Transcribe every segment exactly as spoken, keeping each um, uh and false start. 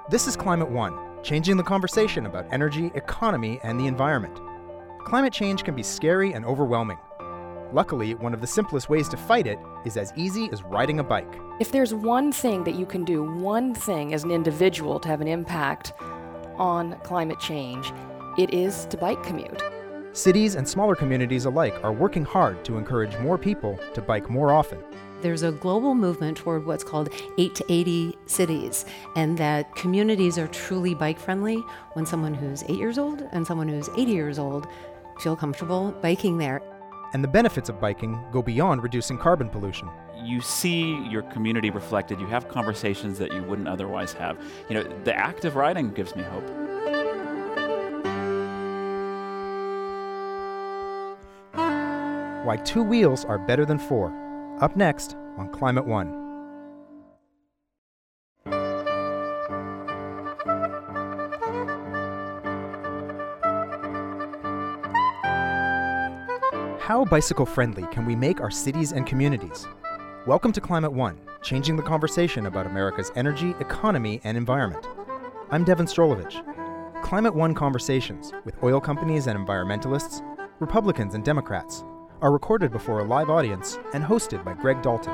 This is Climate One, changing the conversation about energy, economy, and the environment. Climate change can be scary and overwhelming. Luckily, one of the simplest ways to fight it is as easy as riding a bike. If there's one thing that you can do, one thing as an individual to have an impact on climate change, it is to bike commute. Cities and smaller communities alike are working hard to encourage more people to bike more often. There's a global movement toward what's called eight to eighty cities, and that communities are truly bike-friendly when someone who's eight years old and someone who's eighty years old feel comfortable biking there. And the benefits of biking go beyond reducing carbon pollution. You see your community reflected. You have conversations that you wouldn't otherwise have. You know, the act of riding gives me hope. Why two wheels are better than four. Up next on Climate One. How bicycle-friendly can we make our cities and communities? Welcome to Climate One, changing the conversation about America's energy, economy, and environment. I'm Devin Strolovich. Climate One conversations with oil companies and environmentalists, Republicans and Democrats, are recorded before a live audience and hosted by Greg Dalton.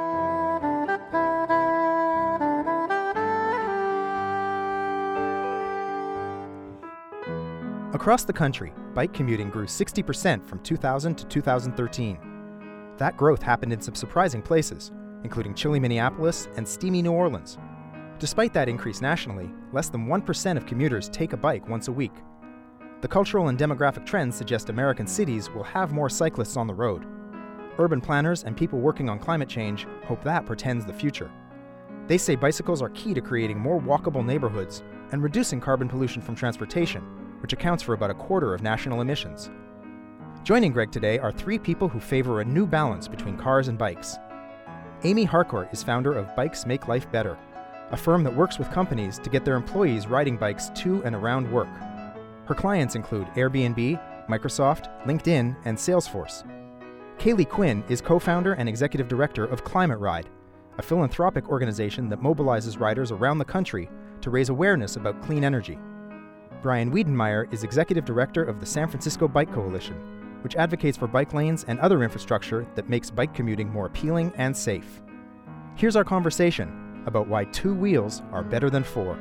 Across the country, bike commuting grew sixty percent from two thousand to two thousand thirteen. That growth happened in some surprising places, including chilly Minneapolis and steamy New Orleans. Despite that increase nationally, less than one percent of commuters take a bike once a week. The cultural and demographic trends suggest American cities will have more cyclists on the road. Urban planners and people working on climate change hope that portends the future. They say bicycles are key to creating more walkable neighborhoods and reducing carbon pollution from transportation, which accounts for about a quarter of national emissions. Joining Greg today are three people who favor a new balance between cars and bikes. Amy Harcourt is founder of Bikes Make Life Better, a firm that works with companies to get their employees riding bikes to and around work. Her clients include Airbnb, Microsoft, LinkedIn, and Salesforce. Kaylee Quinn is co-founder and executive director of Climate Ride, a philanthropic organization that mobilizes riders around the country to raise awareness about clean energy. Brian Wiedenmeyer is executive director of the San Francisco Bike Coalition, which advocates for bike lanes and other infrastructure that makes bike commuting more appealing and safe. Here's our conversation about why two wheels are better than four.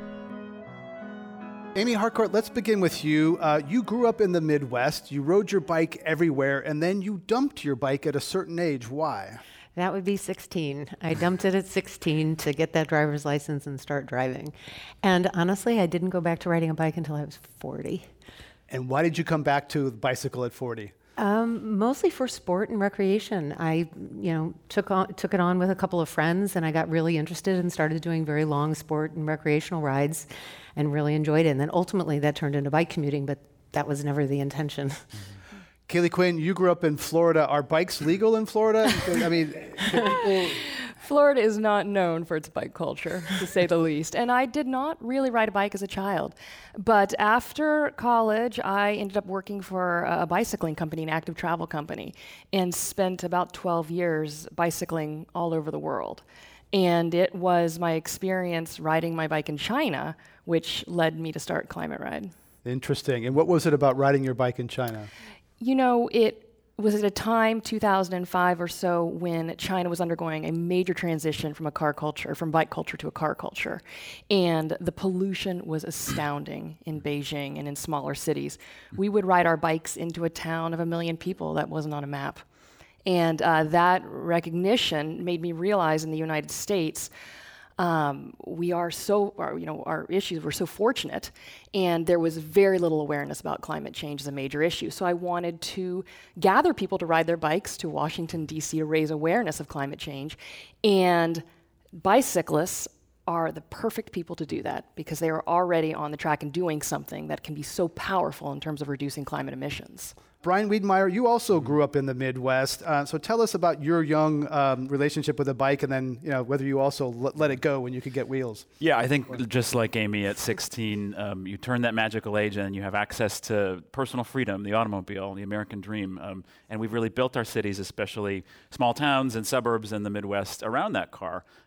Amy Harcourt, let's begin with you. Uh, you grew up in the Midwest, you rode your bike everywhere, and then you dumped your bike at a certain age. Why? That would be sixteen. I dumped it at sixteen to get that driver's license and start driving. And honestly, I didn't go back to riding a bike until I was forty. And why did you come back to the bicycle at forty? Um, mostly for sport and recreation. I, you know, took on, took it on with a couple of friends, and I got really interested and started doing very long sport and recreational rides, and really enjoyed it. And then ultimately, that turned into bike commuting, but that was never the intention. Mm-hmm. Kaylee Quinn, you grew up in Florida. Are bikes legal in Florida? I mean, people... Florida is not known for its bike culture, to say the least. And I did not really ride a bike as a child. But after college, I ended up working for a bicycling company, an active travel company, and spent about twelve years bicycling all over the world. And it was my experience riding my bike in China, which led me to start Climate Ride. Interesting. And what was it about riding your bike in China? You know, it was at a time, two thousand five or so, when China was undergoing a major transition from a car culture, from bike culture to a car culture. And the pollution was astounding in Beijing and in smaller cities. We would ride our bikes into a town of a million people that wasn't on a map. And uh, that recognition made me realize in the United States, Um, we are so, our, you know, our issues were so fortunate, and there was very little awareness about climate change as a major issue. So I wanted to gather people to ride their bikes to Washington, D C to raise awareness of climate change, and bicyclists are the perfect people to do that because they are already on the track and doing something that can be so powerful in terms of reducing climate emissions. Brian Wiedenmeyer, you also grew up in the Midwest, uh, so tell us about your young um, relationship with a bike, and then you know whether you also l- let it go when you could get wheels. Yeah, I think just like Amy at sixteen, um, you turn that magical age and you have access to personal freedom, the automobile, the American dream, um, and we've really built our cities, especially small towns and suburbs in the Midwest, around that car.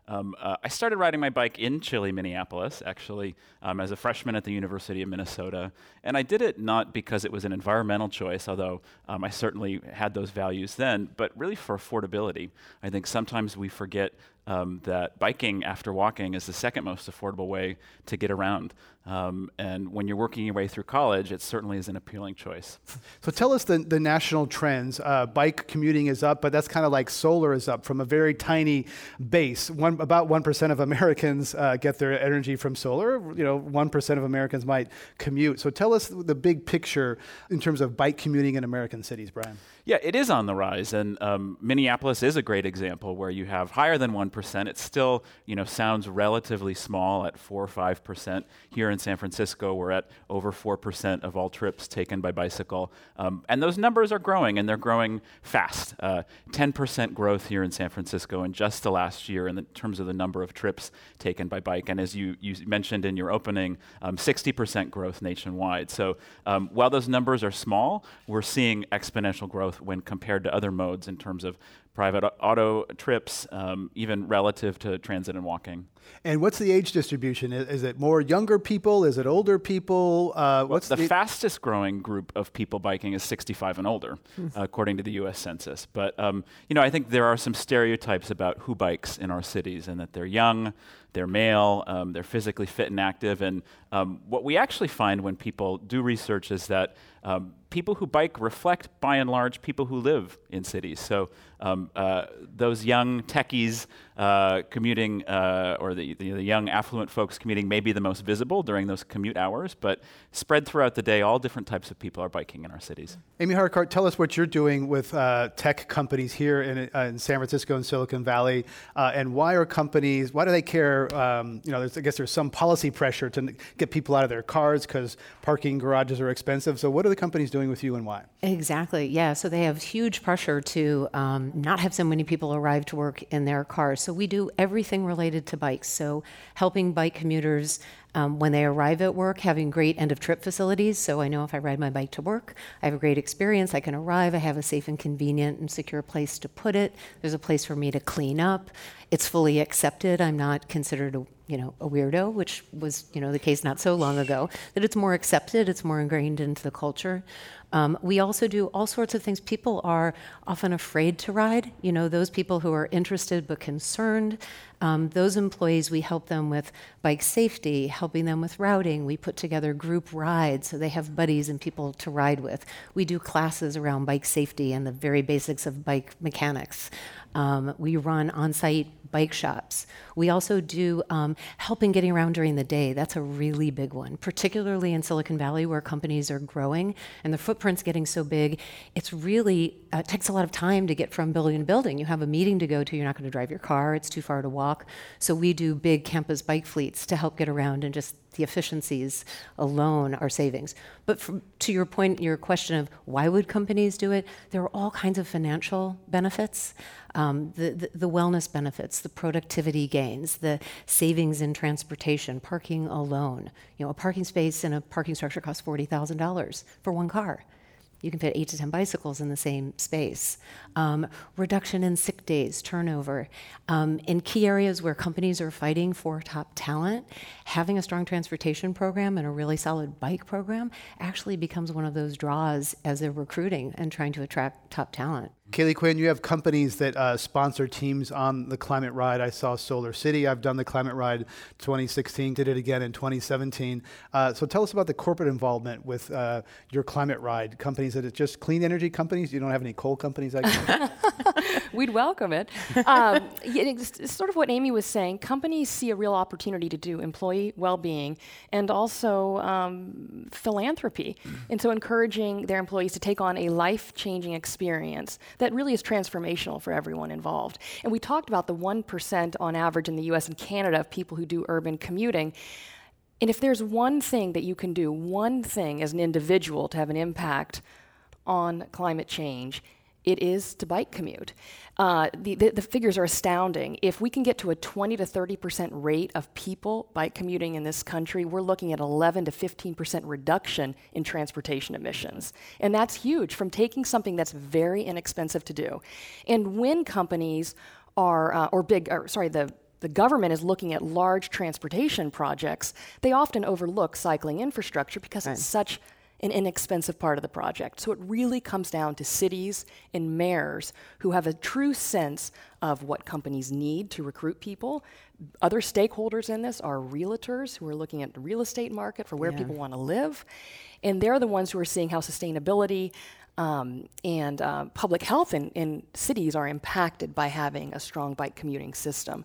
Um, uh, I started riding my bike in chilly Minneapolis, actually, um, as a freshman at the University of Minnesota. And I did it not because it was an environmental choice, although um, I certainly had those values then, but really for affordability. I think sometimes we forget Um, that biking after walking is the second most affordable way to get around. Um, and when you're working your way through college, it certainly is an appealing choice. So tell us the, the national trends. Uh, bike commuting is up, but that's kind of like solar is up from a very tiny base. One, about one percent of Americans uh, get their energy from solar. You know, one percent of Americans might commute. So tell us the big picture in terms of bike commuting in American cities, Brian. Yeah, it is on the rise, and um, Minneapolis is a great example where you have higher than one percent. It still, you know, sounds relatively small at four or five percent. Here in San Francisco, we're at over four percent of all trips taken by bicycle, um, and those numbers are growing, and they're growing fast. Uh, ten percent growth here in San Francisco in just the last year in the terms of the number of trips taken by bike, and as you, you mentioned in your opening, um, sixty percent growth nationwide. So um, while those numbers are small, we're seeing exponential growth when compared to other modes in terms of private auto trips, um, even relative to transit and walking. And what's the age distribution? Is, is it more younger people? Is it older people? Uh, what's the, the fastest growing group of people biking is sixty-five and older, uh, according to the U S Census. But um, you know, I think there are some stereotypes about who bikes in our cities, and that they're young, they're male, um, they're physically fit and active. And um, what we actually find when people do research is that um, people who bike reflect, by and large, people who live in cities. So um, uh, those young techies uh, commuting, uh, or the, the, the young affluent folks commuting, may be the most visible during those commute hours, but spread throughout the day, all different types of people are biking in our cities. Amy Harcourt, tell us what you're doing with uh, tech companies here in, uh, in San Francisco and Silicon Valley, uh, and why are companies, why do they care? Um, you know, there's, I guess there's some policy pressure to n- get people out of their cars because parking garages are expensive. So what are the companies doing with you, and why? Exactly, yeah. So they have huge pressure to um, not have so many people arrive to work in their cars. So we do everything related to bikes. So helping bike commuters um, when they arrive at work, having great end-of-trip facilities. So I know if I ride my bike to work, I have a great experience. I can arrive. I have a safe and convenient and secure place to put it. There's a place for me to clean up. It's fully accepted. I'm not considered a you know, a weirdo, which was, you know, the case not so long ago, that it's more accepted, it's more ingrained into the culture. Um, we also do all sorts of things. People are often afraid to ride. You know, those people who are interested but concerned, um, those employees, we help them with bike safety, helping them with routing. We put together group rides so they have buddies and people to ride with. We do classes around bike safety and the very basics of bike mechanics. Um, we run on-site bike shops. We also do um, help in getting around during the day. That's a really big one, particularly in Silicon Valley where companies are growing and the footprint's getting so big. It's really, uh, it takes a lot of time to get from building to building. You have a meeting to go to, you're not going to drive your car, it's too far to walk. So we do big campus bike fleets to help get around, and just the efficiencies alone are savings. But from, to your point, your question of why would companies do it, there are all kinds of financial benefits, um, the, the, the wellness benefits, the productivity gains, the savings in transportation, parking alone. You know, a parking space in a parking structure costs forty thousand dollars for one car. You can fit eight to ten bicycles in the same space. Um, reduction in sick days, turnover. Um, in key areas where companies are fighting for top talent, having a strong transportation program and a really solid bike program actually becomes one of those draws as they're recruiting and trying to attract top talent. Kaylee Quinn, you have companies that uh, sponsor teams on the Climate Ride. I saw Solar City. I've done the Climate Ride twenty sixteen, did it again in twenty seventeen. Uh, so tell us about the corporate involvement with uh, your Climate Ride companies. That it's just clean energy companies? You don't have any coal companies? I guess? We'd welcome it. Um, it's, it's sort of what Amy was saying. Companies see a real opportunity to do employee well-being and also um, philanthropy. And so encouraging their employees to take on a life-changing experience that really is transformational for everyone involved. And we talked about the one percent on average in the U S and Canada of people who do urban commuting. And if there's one thing that you can do, one thing as an individual to have an impact on climate change, it is to bike commute. Uh, the, the, the figures are astounding. If we can get to a twenty to thirty percent rate of people bike commuting in this country, we're looking at eleven to fifteen percent reduction in transportation emissions. And that's huge from taking something that's very inexpensive to do. And when companies are, uh, or big, or sorry, the the government is looking at large transportation projects, they often overlook cycling infrastructure because right. it's such an inexpensive part of the project. So it really comes down to cities and mayors who have a true sense of what companies need to recruit people. Other stakeholders in this are realtors who are looking at the real estate market for where yeah. people want to live. And they're the ones who are seeing how sustainability um, and uh, public health in, in cities are impacted by having a strong bike commuting system.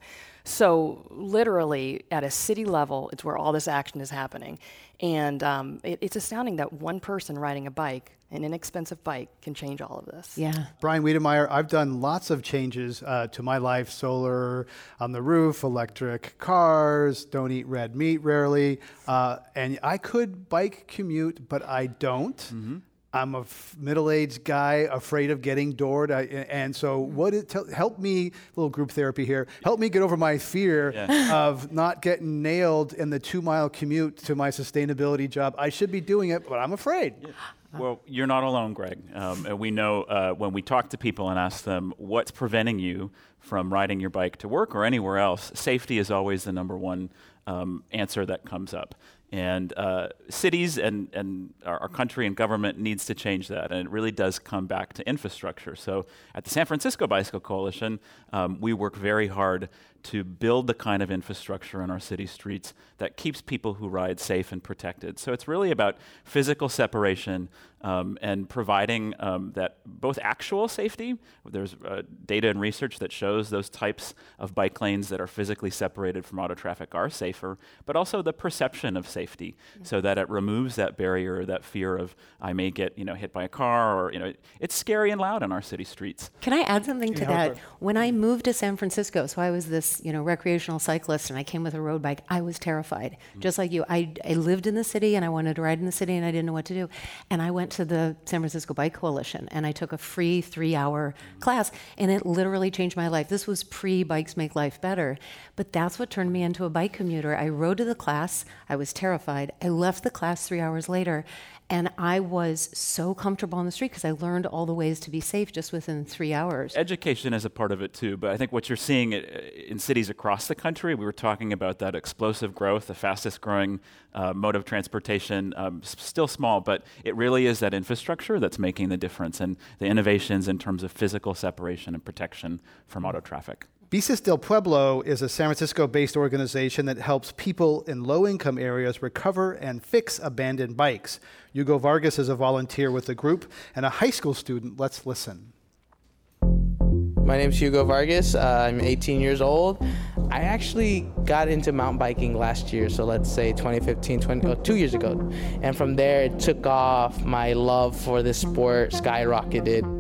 So literally at a city level, it's where all this action is happening. And um, it, it's astounding that one person riding a bike, an inexpensive bike, can change all of this. Yeah. Brian Wiedemeyer, I've done lots of changes uh, to my life: solar on the roof, electric cars, don't eat red meat rarely. Uh, and I could bike commute, but I don't. Mm-hmm. I'm a f- middle-aged guy afraid of getting doored. I, and so what it t- help me, little group therapy here, help me get over my fear yeah. of not getting nailed in the two-mile commute to my sustainability job. I should be doing it, but I'm afraid. Yeah. Well, you're not alone, Greg. Um, and we know uh, when we talk to people and ask them what's preventing you from riding your bike to work or anywhere else, safety is always the number one um, answer that comes up. And uh, cities and, and our, our country and government needs to change that. And it really does come back to infrastructure. So at the San Francisco Bicycle Coalition, um, we work very hard to build the kind of infrastructure in our city streets that keeps people who ride safe and protected. So it's really about physical separation um, and providing um, that both actual safety. There's uh, data and research that shows those types of bike lanes that are physically separated from auto traffic are safer, but also the perception of safety, mm-hmm. so that it removes that barrier, that fear of I may get you know hit by a car, or you know it's scary and loud on our city streets. Can I add something to yeah, that? When I moved to San Francisco, so I was this you know recreational cyclist, and I came with a road bike. I was terrified, mm-hmm. just like you. I I lived in the city, and I wanted to ride in the city, and I didn't know what to do. And I went to the San Francisco Bike Coalition, and I took a free three-hour mm-hmm. class, and it literally changed my life. This was pre-Bikes Make Life Better, but that's what turned me into a bike commuter. I rode to the class. I was terrified. I left the class three hours later, and I was so comfortable on the street because I learned all the ways to be safe just within three hours. Education is a part of it too, but I think what you're seeing in cities across the country, we were talking about that explosive growth, the fastest growing uh, mode of transportation, um, s- still small, but it really is that infrastructure that's making the difference, and the innovations in terms of physical separation and protection from auto traffic. Bicis del Pueblo is a San Francisco-based organization that helps people in low-income areas recover and fix abandoned bikes. Hugo Vargas is a volunteer with the group and a high school student. Let's listen. My name's Hugo Vargas. Uh, I'm eighteen years old. I actually got into mountain biking last year, so let's say twenty fifteen, twenty, oh, two years ago. And from there, it took off. My love for this sport skyrocketed.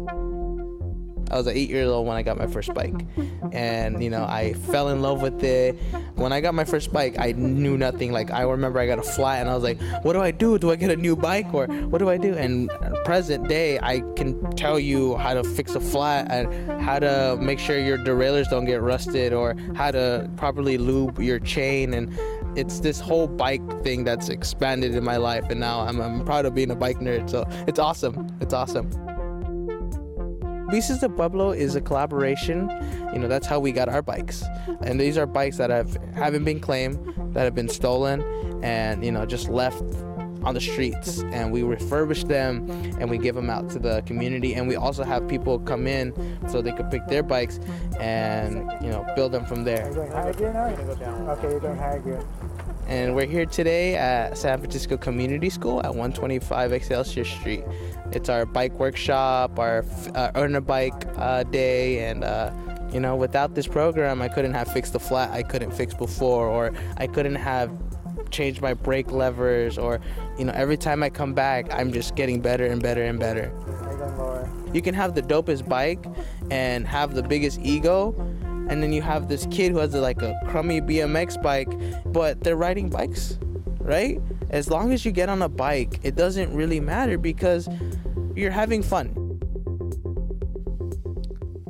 I was eight years old when I got my first bike, and you know I fell in love with it. When I got my first bike, I knew nothing. Like I remember I got a flat, and I was like, "What do I do? Do I get a new bike, or what do I do?" And present day, I can tell you how to fix a flat and how to make sure your derailleurs don't get rusted, or how to properly lube your chain. And it's this whole bike thing that's expanded in my life, and now I'm, I'm proud of being a bike nerd. So it's awesome. It's awesome. Bicis del Pueblo is a collaboration. You know, that's how we got our bikes. And these are bikes that have, haven't been claimed, that have been stolen, and, you know, just left on the streets. And we refurbish them, and we give them out to the community. And we also have people come in so they could pick their bikes and, you know, build them from there. Are you going higher gear now? Okay, you're going higher gear. And we're here today at San Francisco Community School at one twenty-five Excelsior Street. It's our bike workshop, our uh, Earn a Bike uh, day, and uh, you know, without this program, I couldn't have fixed the flat I couldn't fix before, or I couldn't have changed my brake levers, or you know, every time I come back, I'm just getting better and better and better. You can have the dopest bike and have the biggest ego, and then you have this kid who has like a crummy B M X bike, but they're riding bikes, right? As long as you get on a bike, it doesn't really matter because you're having fun.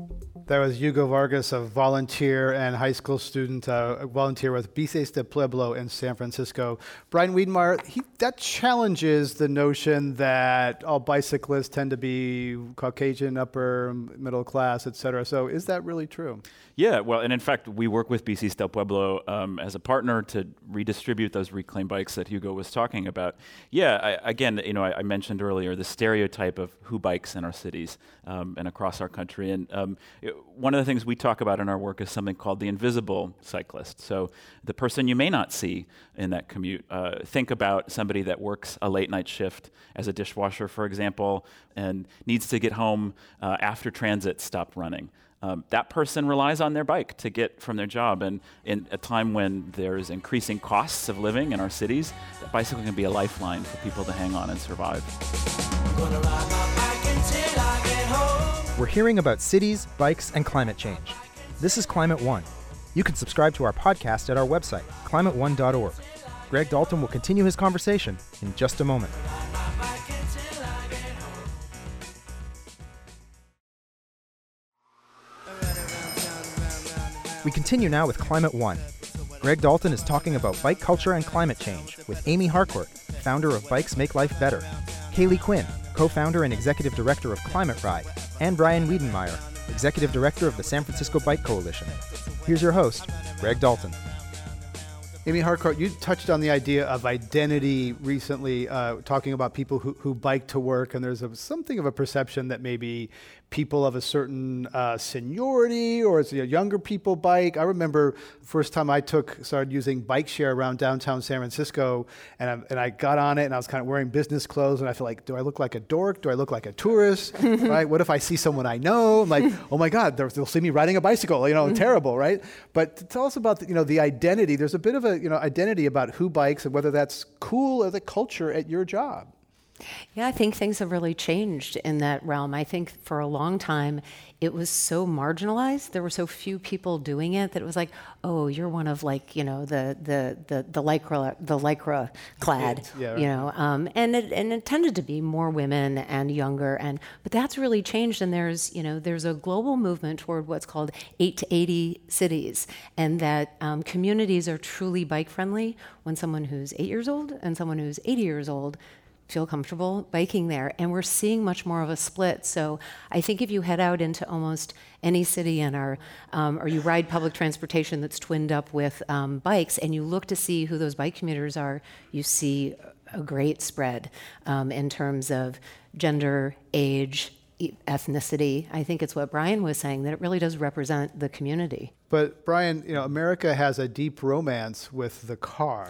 That was Hugo Vargas, a volunteer and high school student, uh, a volunteer with Bicis de Pueblo in San Francisco. Brian Wiedenmeyer, he, that challenges the notion that all bicyclists tend to be Caucasian, upper, middle class, et cetera. So is that really true? Yeah, well, and in fact, we work with Bicis del Pueblo um, as a partner to redistribute those reclaimed bikes that Hugo was talking about. Yeah, I, again, you know, I, I mentioned earlier the stereotype of who bikes in our cities um, and across our country. And um, it, one of the things we talk about in our work is something called the invisible cyclist. So the person you may not see in that commute. Uh, think about somebody that works a late night shift as a dishwasher, for example, and needs to get home uh, after transit stopped running. Um, that person relies on their bike to get from their job. And in a time when there's increasing costs of living in our cities, the bicycle can be a lifeline for people to hang on and survive. We're hearing about cities, bikes, and climate change. This is Climate One. You can subscribe to our podcast at our website, climate one dot org. Greg Dalton will continue his conversation in just a moment. We continue now with Climate One. Greg Dalton is talking about bike culture and climate change with Amy Harcourt, founder of Bikes Make Life Better, Kaylee Quinn, co-founder and executive director of Climate Ride, and Brian Wiedenmeyer, executive director of the San Francisco Bike Coalition. Here's your host, Greg Dalton. Amy Harcourt, you touched on the idea of identity recently, uh, talking about people who, who bike to work, and there's a, something of a perception that maybe people of a certain uh, seniority or you know, younger people bike. I remember first time I took started using bike share around downtown San Francisco, and I, and I got on it, and I was kind of wearing business clothes, and I feel like, do I look like a dork? Do I look like a tourist? Right? What if I see someone I know? I'm like, oh my God, they'll, they'll see me riding a bicycle. You know, terrible, right? But tell us about the, you know the identity. There's a bit of a you know identity about who bikes and whether that's cool or the culture at your job. Yeah, I think things have really changed in that realm. I think for a long time, it was so marginalized. There were so few people doing it that it was like, oh, you're one of like, you know, the the the, the lycra the lycra clad, yeah, right. you know, um, and it and it tended to be more women and younger, and but that's really changed. And there's you know there's a global movement toward what's called eight to eighty cities, and that um, communities are truly bike friendly when someone who's eight years old and someone who's eighty years old feel comfortable biking there. And we're seeing much more of a split. So I think if you head out into almost any city and are, um, or you ride public transportation that's twinned up with um, bikes, and you look to see who those bike commuters are, you see a great spread um, in terms of gender, age, ethnicity. I think it's what Brian was saying, that it really does represent the community. But Brian, you know, America has a deep romance with the car,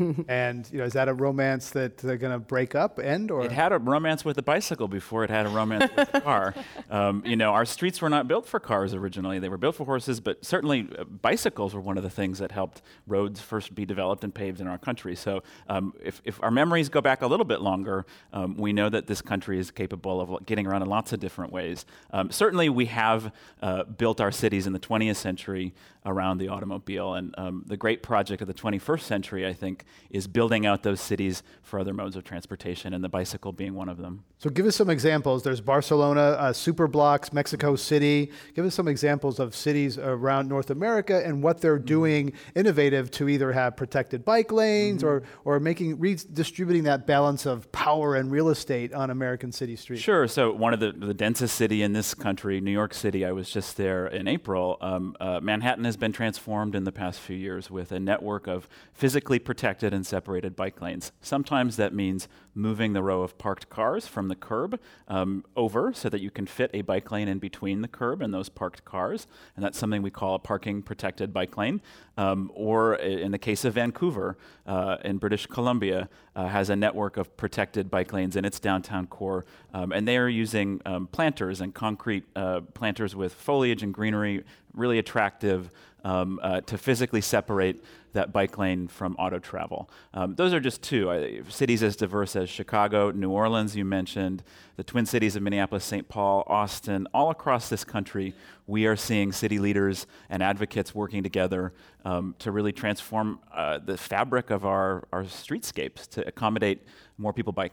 and you know, is that a romance that they're going to break up, end, or? It had a romance with the bicycle before it had a romance with the car. Um, you know, our streets were not built for cars originally; they were built for horses. But certainly, uh, bicycles were one of the things that helped roads first be developed and paved in our country. So, um, if, if our memories go back a little bit longer, um, we know that this country is capable of getting around in lots of different ways. Um, certainly, we have uh, built our cities in the twentieth century around the automobile. And um, the great project of the twenty-first century, I think, is building out those cities for other modes of transportation, and the bicycle being one of them. So give us some examples. There's Barcelona, uh, Superblocks, Mexico City. Give us some examples of cities around North America and what they're doing innovative to either have protected bike lanes mm-hmm. or, or making redistributing that balance of power and real estate on American city streets. Sure. So one of the, the densest city in this country, New York City, I was just there in April. Um, uh, Manhattan has been transformed in the past few years with a network of physically protected and separated bike lanes. Sometimes that means moving the row of parked cars from the curb um, over so that you can fit a bike lane in between the curb and those parked cars. And that's something we call a parking protected bike lane. Um, or in the case of Vancouver, uh, in British Columbia, uh, has a network of protected bike lanes in its downtown core. Um, and they are using um, planters and concrete uh, planters with foliage and greenery, really attractive um, uh, to physically separate that bike lane from auto travel. Um, those are just two. Uh, cities as diverse as Chicago, New Orleans, you mentioned, the Twin Cities of Minneapolis, Saint Paul, Austin, all across this country, we are seeing city leaders and advocates working together um, to really transform uh, the fabric of our, our streetscapes to accommodate more people biking.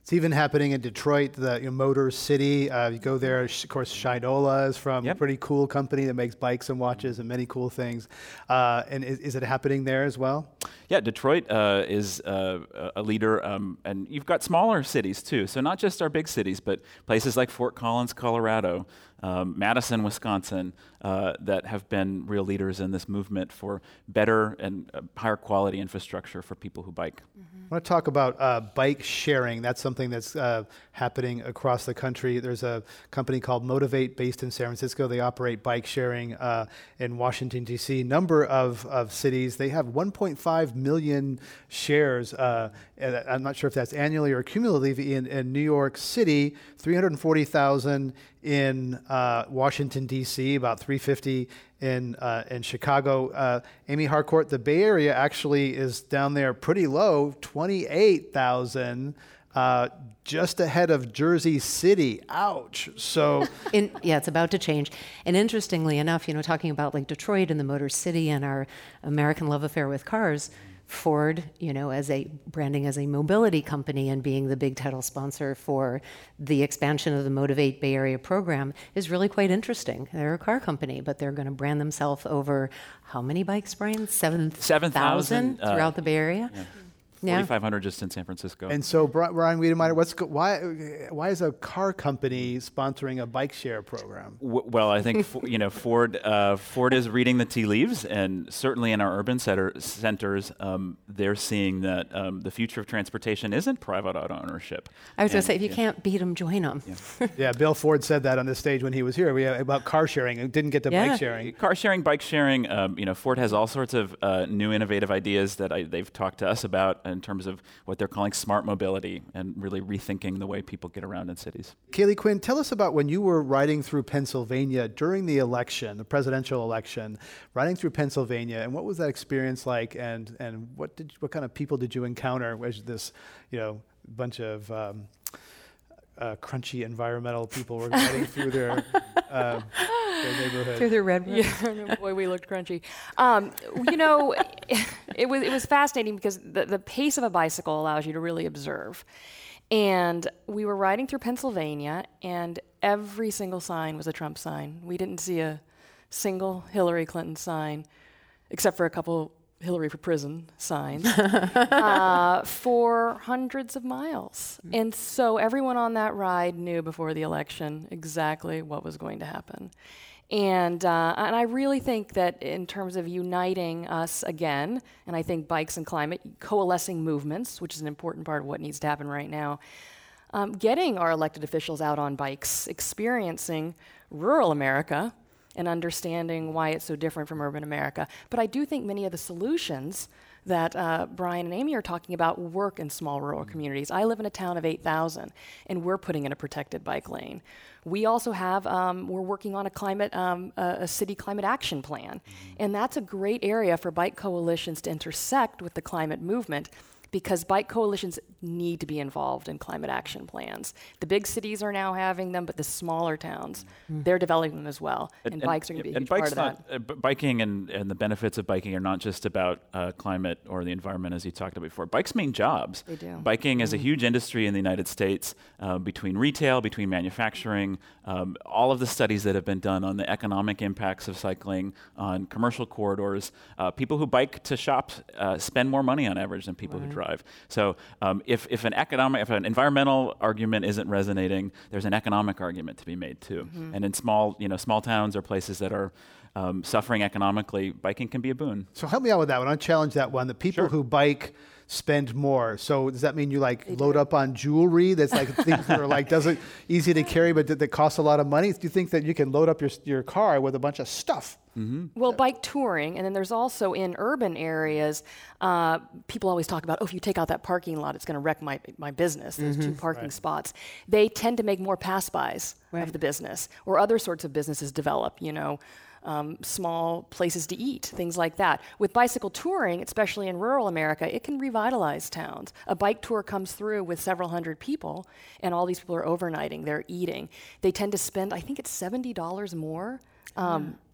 It's even happening in Detroit, the you know, Motor City. Uh, you go there, sh- of course, Shinola is from Yep. a pretty cool company that makes bikes and watches and many cool things. Uh, and is, is it happening there as well? Yeah, Detroit uh, is uh, a leader, um, and you've got smaller cities too. So not just our big cities, but places like Fort Collins, Colorado, um, Madison, Wisconsin, uh, that have been real leaders in this movement for better and uh, higher quality infrastructure for people who bike. I want to talk about uh, bike sharing. That's something that's uh, happening across the country. There's a company called Motivate based in San Francisco. They operate bike sharing uh, in Washington, D C. Number of, of cities. They have one point five million shares. Uh, and I'm not sure if that's annually or cumulatively in, in New York City, three hundred forty thousand in uh, Washington, D C, about three hundred fifty in uh, in Chicago. Uh, Amy Harcourt, the Bay Area actually is down there pretty low, twenty-eight thousand, uh, just ahead of Jersey City. Ouch. So In, yeah, it's about to change. And interestingly enough, you know, talking about like Detroit and the Motor City and our American love affair with cars, Ford, you know, as a branding as a mobility company and being the big title sponsor for the expansion of the Motivate Bay Area program is really quite interesting. They're a car company, but they're going to brand themselves over how many bikes, Brian? Seven seven thousand thousand throughout uh, the Bay Area. Yeah. Yeah. forty-five hundred just in San Francisco. And so, Bri- Brian Wiedemeyer, what's go- why why is a car company sponsoring a bike share program? W- well, I think Fo- you know Ford. Uh, Ford is reading the tea leaves, and certainly in our urban center, centers, um, they're seeing that um, the future of transportation isn't private auto ownership. I was going And, to say, if you yeah. can't beat them, join them. Yeah, Bill Ford said that on the stage when he was here. We had about car sharing and didn't get to Yeah. bike sharing. Car sharing, bike sharing, um, you know, Ford has all sorts of uh, new innovative ideas that I, they've talked to us about in terms of what they're calling smart mobility and really rethinking the way people get around in cities. Kaylee Quinn, tell us about when you were riding through Pennsylvania during the election, the presidential election, riding through Pennsylvania, and what was that experience like, and and what did what kind of people did you encounter as this, you know, bunch of um, uh, crunchy environmental people were riding through their uh, their neighborhood? Through the red room. Yeah, boy, we looked crunchy. Um, you know, it was it was fascinating because the, the pace of a bicycle allows you to really observe. And we were riding through Pennsylvania, and every single sign was a Trump sign. We didn't see a single Hillary Clinton sign, except for a couple Hillary for prison signs, uh, for hundreds of miles. Mm. And so everyone on that ride knew before the election exactly what was going to happen. And uh, and I really think that in terms of uniting us again, and I think bikes and climate, coalescing movements, which is an important part of what needs to happen right now, um, getting our elected officials out on bikes, experiencing rural America, and understanding why it's so different from urban America. But I do think many of the solutions that uh, Brian and Amy are talking about work in small rural communities. I live in a town of eight thousand, and we're putting in a protected bike lane. We also have, um, we're working on a climate, um, a, a city climate action plan, and that's a great area for bike coalitions to intersect with the climate movement, because bike coalitions need to be involved in climate action plans. The big cities are now having them, but the smaller towns, mm. they're developing them as well. And, and, and bikes are going to be a huge part of not, that. Uh, b- biking and, and the benefits of biking are not just about uh, climate or the environment, as you talked about before. Bikes mean jobs. They do. Biking mm. is a huge industry in the United States, uh, between retail, between manufacturing, um, all of the studies that have been done on the economic impacts of cycling on commercial corridors. Uh, people who bike to shop uh, spend more money on average than people right. who drive. So um, if, if an economic, if an environmental argument isn't resonating, there's an economic argument to be made too. Mm-hmm. And in small, you know, small towns or places that are um, suffering economically, biking can be a boon. So help me out with that one. I'll challenge that one. The people sure. who bike spend more. So does that mean you like they load do. up on jewelry that's like things that are like doesn't easy to carry but that, that cost a lot of money? Do you think that you can load up your your car with a bunch of stuff? Mm-hmm. Well, bike touring, and then there's also in urban areas, uh, people always talk about, oh, if you take out that parking lot, it's going to wreck my my business. There's mm-hmm. two parking right. spots. They tend to make more pass-bys right. of the business, or other sorts of businesses develop, you know, um, small places to eat, things like that. With bicycle touring, especially in rural America, it can revitalize towns. A bike tour comes through with several hundred people, and all these people are overnighting, they're eating. They tend to spend, I think it's seventy dollars more um, mm.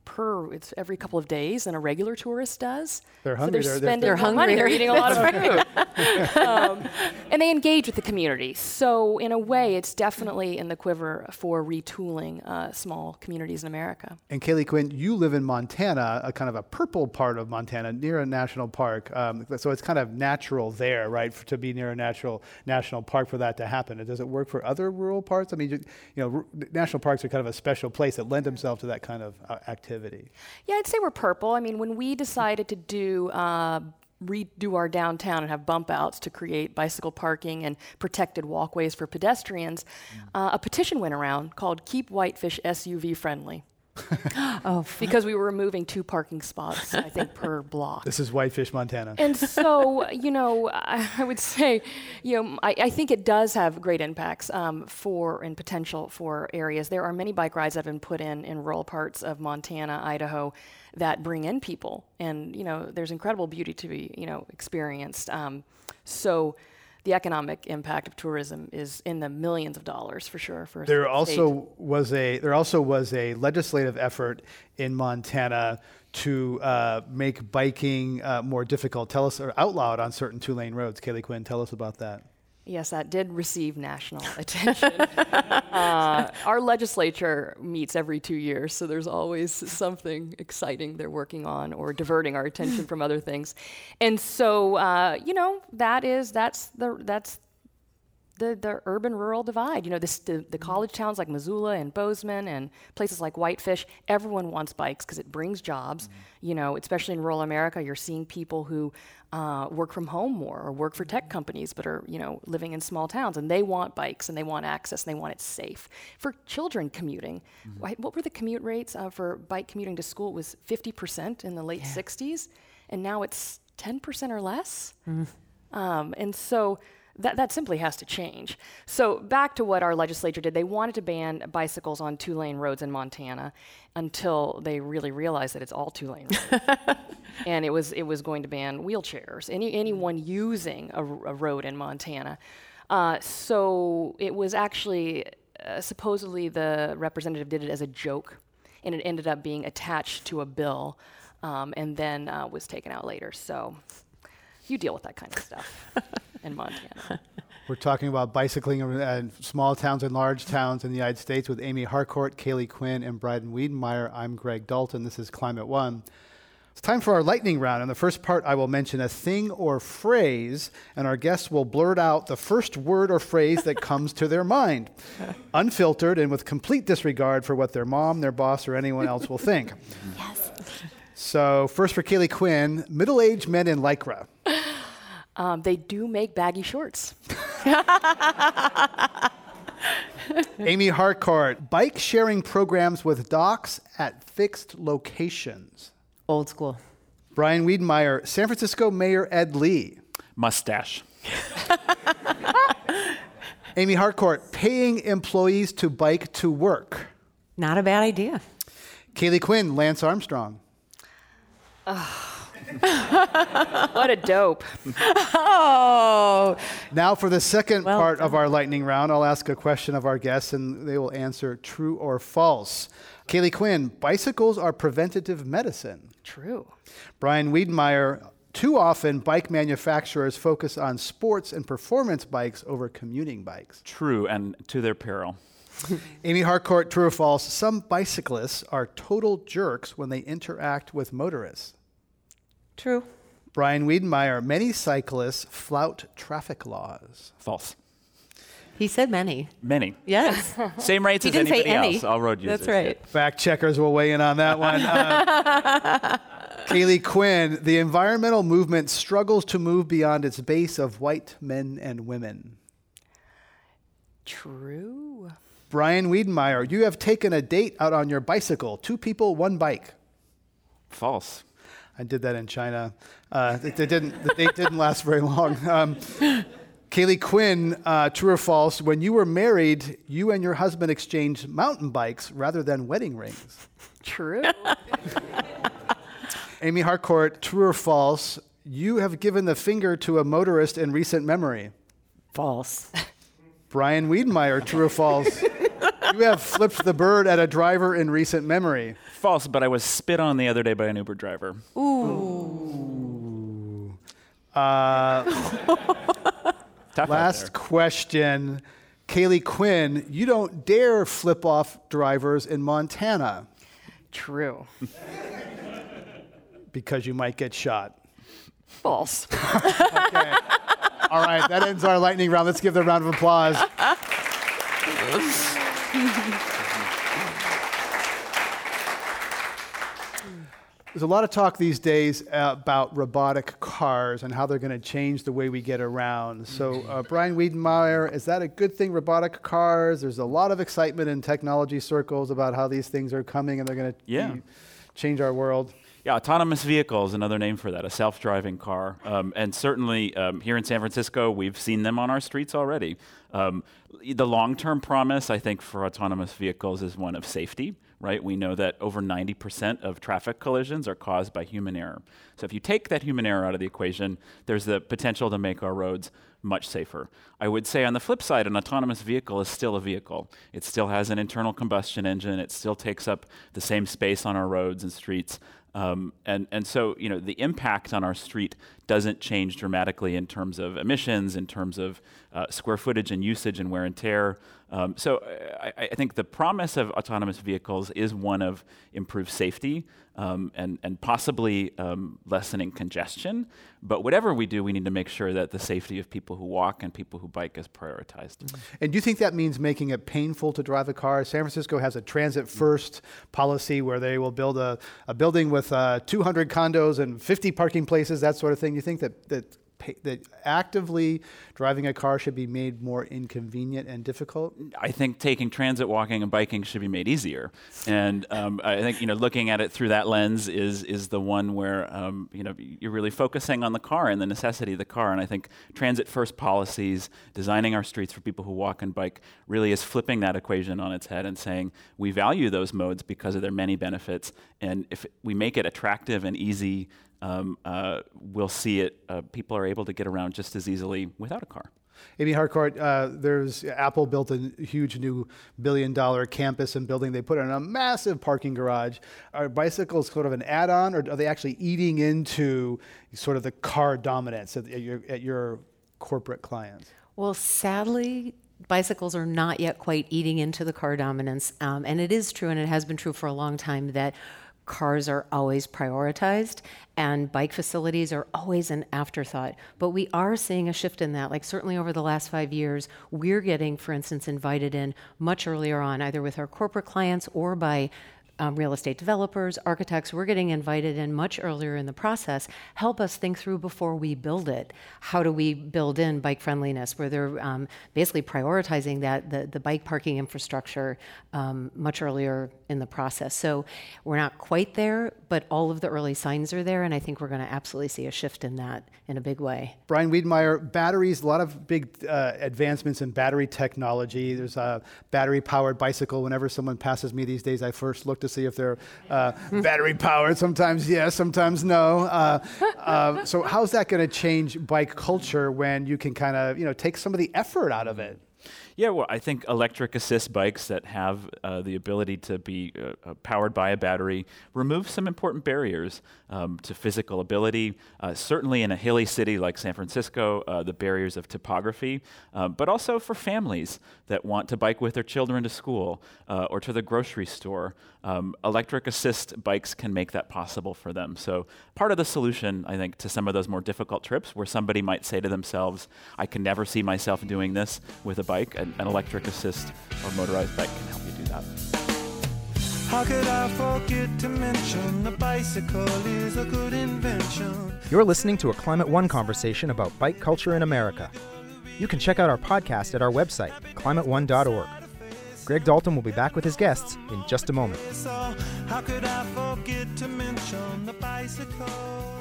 per, it's every couple of days than a regular tourist does. They're So hungry. they're They're- they're- spending they're more money. They're hungrier. eating a lot of food. um, and they engage with the community. So in a way, it's definitely in the quiver for retooling uh, small communities in America. And Kaylee Quinn, you live in Montana, a kind of a purple part of Montana, near a national park. Um, so it's kind of natural there, right, for, to be near a natural national park for that to happen. And does it work for other rural parts? I mean, you, you know, r- national parks are kind of a special place that lend themselves to that kind of uh, activity. Yeah, I'd say we're purple. I mean, when we decided to do uh, redo our downtown and have bump outs to create bicycle parking and protected walkways for pedestrians, uh, a petition went around called Keep Whitefish S U V Friendly. Oh, Because we were removing two parking spots, I think, per block. This is Whitefish, Montana. And so, you know, I, I would say, you know, I, I think it does have great impacts um, for and potential for areas. There are many bike rides that have been put in in rural parts of Montana, Idaho, that bring in people, and you know, there's incredible beauty to be, you know, experienced. Um, so. The economic impact of tourism is in the millions of dollars for sure. For a There state. also was a there also was a legislative effort in Montana to uh, make biking uh, more difficult. Tell us, or outlawed on certain two-lane roads. Kaylee Quinn, tell us about that. Yes, that did receive national attention. uh, our legislature meets every two years, so there's always something exciting they're working on or diverting our attention from other things. And so, uh, you know, that is that's the that's the the urban-rural divide. You know, this, the the college towns like Missoula and Bozeman and places like Whitefish. Everyone wants bikes because it brings jobs. Mm-hmm. You know, especially in rural America, you're seeing people who uh, work from home more or work for tech companies, but are, you know, living in small towns, and they want bikes and they want access and they want it safe. For children commuting, mm-hmm. wh- what were the commute rates uh, for bike commuting to school? It was fifty percent in the late yeah. sixties, and now it's ten percent or less. Mm. Um, and so that that simply has to change. So back to what our legislature did, they wanted to ban bicycles on two-lane roads in Montana until they really realized that it's all two-lane roads. And it was it was going to ban wheelchairs, any anyone using a, a road in Montana. Uh, so it was actually, uh, supposedly the representative did it as a joke, and it ended up being attached to a bill, um, and then uh, was taken out later. So you deal with that kind of stuff in Montana. We're talking about bicycling in small towns and large towns in the United States with Amy Harcourt, Kaylee Quinn, and Bryden Wiedenmeyer. I'm Greg Dalton. This is Climate One. It's time for our lightning round. In the first part, I will mention a thing or phrase, and our guests will blurt out the first word or phrase that comes to their mind, unfiltered and with complete disregard for what their mom, their boss, or anyone else will think. Yes. So first for Kaylee Quinn, middle-aged men in Lycra. Um, they do make baggy shorts. Amy Harcourt, bike sharing programs with docks at fixed locations. Old school. Bryden Wiedenmeyer, San Francisco Mayor Ed Lee. Mustache. Amy Harcourt, paying employees to bike to work. Not a bad idea. Kaylee Quinn, Lance Armstrong. What a dope. Oh. Now for the second Well part done. of our lightning round, I'll ask a question of our guests and they will answer true or false. Kaylee Quinn, bicycles are preventative medicine. True. Bryden Wiedenmeyer, too often bike manufacturers focus on sports and performance bikes over commuting bikes. True, and to their peril. Amy Harcourt, true or false, some bicyclists are total jerks when they interact with motorists. True. Bryden Wiedenmeyer, many cyclists flout traffic laws. False. He said many. Many. Yes. Same rates He as didn't say anybody any. else. All road users. That's right. Fact checkers will weigh in on that one. Uh, Kaylee Quinn, the environmental movement struggles to move beyond its base of white men and women. True. Bryden Wiedenmeyer, you have taken a date out on your bicycle. Two people, one bike. False. I did that in China. Uh, it, it didn't, the date didn't last very long. Um, Kaylee Quinn, uh, true or false, when you were married, you and your husband exchanged mountain bikes rather than wedding rings. True. Amy Harcourt, true or false, you have given the finger to a motorist in recent memory. False. Bryden Wiedenmeyer, true or false, you have flipped the bird at a driver in recent memory. False, but I was spit on the other day by an Uber driver. Ooh. Uh, Tough last question. Kaylee Quinn, you don't dare flip off drivers in Montana. True. Because you might get shot. False. Okay. All right, that ends our lightning round. Let's give them a round of applause. There's a lot of talk these days uh, about robotic cars and how they're going to change the way we get around. So, uh, Brian Wiedenmeyer, is that a good thing, robotic cars? There's a lot of excitement in technology circles about how these things are coming and they're going to Yeah. change our world. Yeah, autonomous vehicle is another name for that, a self-driving car. Um, and certainly um, here in San Francisco, we've seen them on our streets already. Um, the long-term promise, I think, for autonomous vehicles is one of safety, right? We know that over ninety percent of traffic collisions are caused by human error. So if you take that human error out of the equation, there's the potential to make our roads much safer. I would say on the flip side, an autonomous vehicle is still a vehicle. It still has an internal combustion engine. It still takes up the same space on our roads and streets. Um, and, and so, you know, the impact on our street doesn't change dramatically in terms of emissions, in terms of uh, square footage and usage and wear and tear. Um, so I, I think the promise of autonomous vehicles is one of improved safety um, and, and possibly um, lessening congestion. But whatever we do, we need to make sure that the safety of people who walk and people who bike is prioritized. And do you think that means making it painful to drive a car? San Francisco has a transit-first policy where they will build a, a building with uh, two hundred condos and fifty parking places, that sort of thing. You think that, that that actively driving a car should be made more inconvenient and difficult? I think taking transit, walking, and biking should be made easier. And um, I think, you know, looking at it through that lens is is the one where, um, you know, you're really focusing on the car and the necessity of the car. And I think transit-first policies, designing our streets for people who walk and bike, really is flipping that equation on its head and saying we value those modes because of their many benefits. And if we make it attractive and easy, Um, uh, we'll see it. Uh, people are able to get around just as easily without a car. Amy Harcourt, uh, there's Apple built a huge new billion-dollar campus and building. They put in a massive parking garage. Are bicycles sort of an add-on, or are they actually eating into sort of the car dominance at your, at your corporate clients? Well, sadly, bicycles are not yet quite eating into the car dominance. Um, and it is true, and it has been true for a long time, that cars are always prioritized and bike facilities are always an afterthought. But we are seeing a shift in that. Like certainly over the last five years, we're getting, for instance, invited in much earlier on, either with our corporate clients or by Um, real estate developers, architects. We're getting invited in much earlier in the process. Help us think through before we build it. How do we build in bike friendliness, where they're um, basically prioritizing that the, the bike parking infrastructure um, much earlier in the process. So we're not quite there, but all of the early signs are there, and I think we're going to absolutely see a shift in that in a big way. Brian Wiedenmeyer, batteries, a lot of big uh, advancements in battery technology. There's a battery-powered bicycle. Whenever someone passes me these days, I first look to see if they're uh, battery powered. Sometimes yes, sometimes no. Uh, uh, so how's that going to change bike culture when you can kind of, you know, take some of the effort out of it? Yeah, well, I think electric assist bikes that have uh, the ability to be uh, powered by a battery remove some important barriers um, to physical ability. Uh, certainly in a hilly city like San Francisco, uh, the barriers of topography, uh, but also for families that want to bike with their children to school uh, or to the grocery store. Um, electric assist bikes can make that possible for them. So part of the solution, I think, to some of those more difficult trips where somebody might say to themselves, I can never see myself doing this with a bike, an, an electric assist or motorized bike can help you do that. How could I forget to mention the bicycle is a good invention? You're listening to a Climate One conversation about bike culture in America. You can check out our podcast at our website, climate one dot org. Greg Dalton will be back with his guests in just a moment. So how could I forget to mention the bicycle?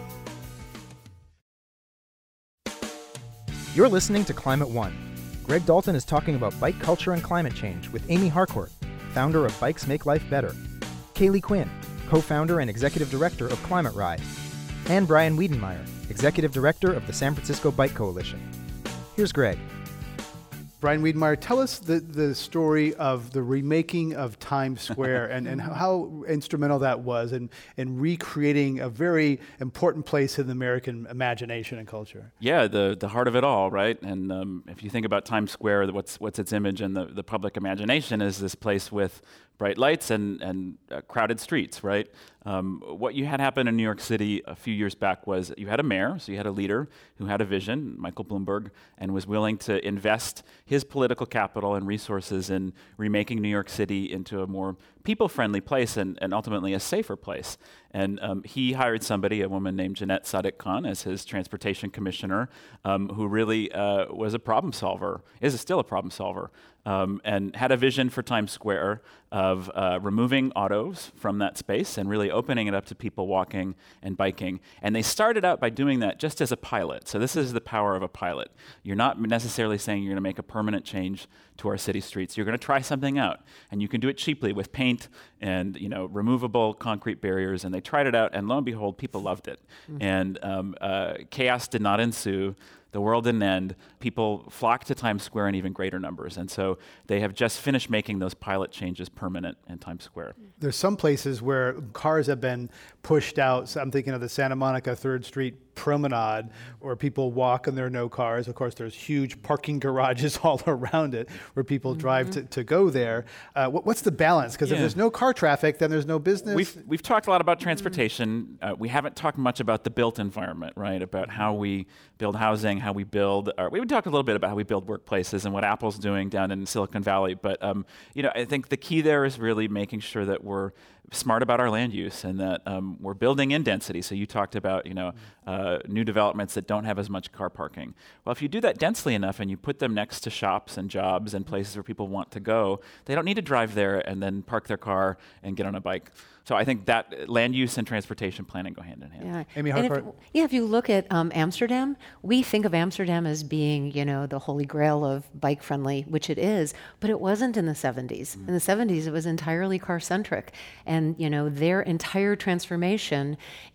You're listening to Climate One. Greg Dalton is talking about bike culture and climate change with Amy Harcourt, founder of Bikes Make Life Better, Kaylee Quinn, co-founder and executive director of Climate Ride, and Brian Wiedenmeyer, executive director of the San Francisco Bike Coalition. Here's Greg. Brian Wiedemeyer, tell us the, the story of the remaking of Times Square and, and how instrumental that was in, in recreating a very important place in the American imagination and culture. Yeah, the the heart of it all, right? And um, if you think about Times Square, what's what's its image in the, the public imagination is this place with bright lights and, and uh, crowded streets, right? Um, what you had happen in New York City a few years back was you had a mayor, so you had a leader who had a vision, Michael Bloomberg, and was willing to invest his political capital and resources in remaking New York City into a more people-friendly place and, and ultimately a safer place. And um, he hired somebody, a woman named Jeanette Sadiq Khan, as his transportation commissioner, um, who really uh, was a problem solver, is still a problem solver, um, and had a vision for Times Square of uh, removing autos from that space and really opening it up to people walking and biking. And they started out by doing that just as a pilot. So this is the power of a pilot. You're not necessarily saying you're going to make a permanent change to our city streets. You're going to try something out, and you can do it cheaply with paint and, you know, removable concrete barriers. And they tried it out, and lo and behold, people loved it. Mm-hmm. And um, uh, chaos did not ensue. The world didn't end. People flocked to Times Square in even greater numbers. And so they have just finished making those pilot changes permanent in Times Square. There's some places where cars have been pushed out. So I'm thinking of the Santa Monica third Street Promenade, where people walk and there are no cars. Of course, there's huge parking garages all around it where people mm-hmm. drive to, to go there. Uh, what, what's the balance? Because yeah. if there's no car traffic, then there's no business. We've, we've talked a lot about transportation. Uh, we haven't talked much about the built environment, right? About how we build housing, how we build, or we would talk a little bit about how we build workplaces and what Apple's doing down in Silicon Valley. But um, you know, I think the key there is really making sure that we're smart about our land use and that um, we're building in density. So you talked about, you know, uh, new developments that don't have as much car parking. Well, if you do that densely enough and you put them next to shops and jobs and places where people want to go, they don't need to drive there and then park their car and get on a bike. So I think that land use and transportation planning go hand in hand. Yeah. Amy and Harcourt. If, yeah, if you look at um, Amsterdam, we think of Amsterdam as being, you know, the holy grail of bike friendly, which it is, but it wasn't in the seventies. Mm-hmm. In the seventies, it was entirely car centric. And, you know, their entire transformation